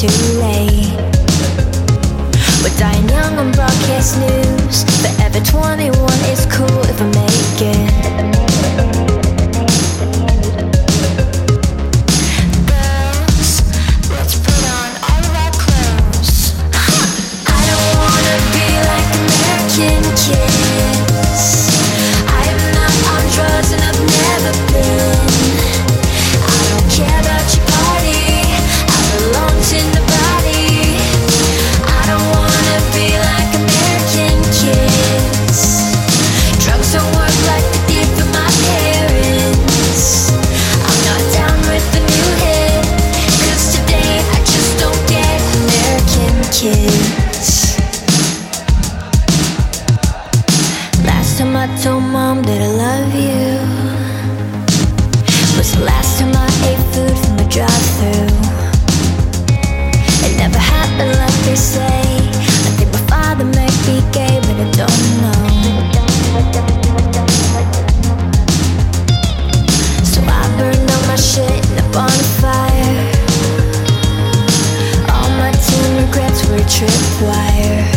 too late. We're dying young on broadcast news. Forever 21 is cool if I make it. Girls, let's put on all of our clothes. I don't wanna be like American kids. I am not on drugs and I've never been. I don't care about your party. I belong to nobody. I don't wanna be like American kids. Drugs don't work like they did for my parents. I'm not down with the new hit, 'cause today I just don't get American kids. Last time I told mom that I love you was the last time I ate food from the drive-thru. It never happened like they say. I think my father might be gay, but I don't know. So I burned all my shit in a bonfire. All my teen regrets were a tripwire.